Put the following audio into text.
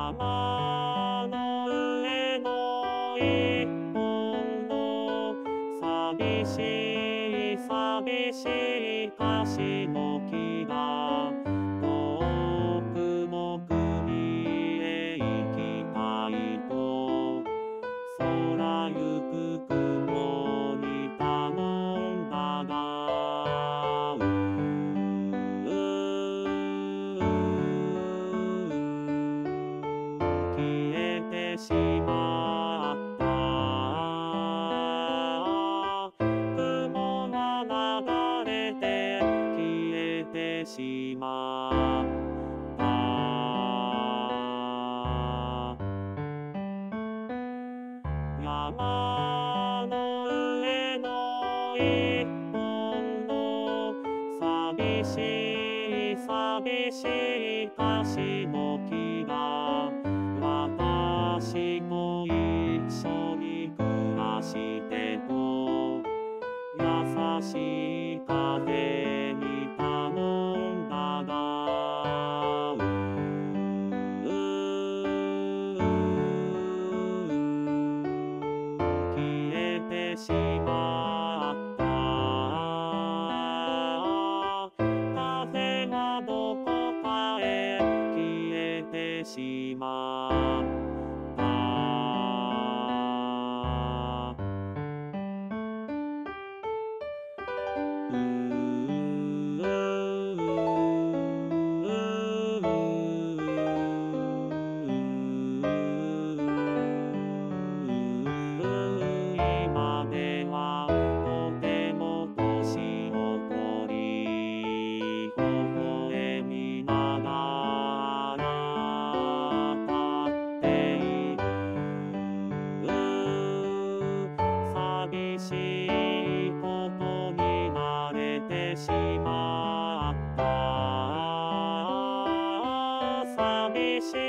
山の上の一本の寂しい寂しいカシの木が遠くも海へ行きたいと空ゆく雲に頼んだが消えてしまった雲が流れて消えてしまった山の上の一本の寂しい寂しいカシの木が私と一緒に暮らしてと優しい風に頼んだが消えてしまった風がどこかへ消えてしまった今ではとても年を取り微笑みながら立っている寂しいことに慣れてしまった寂し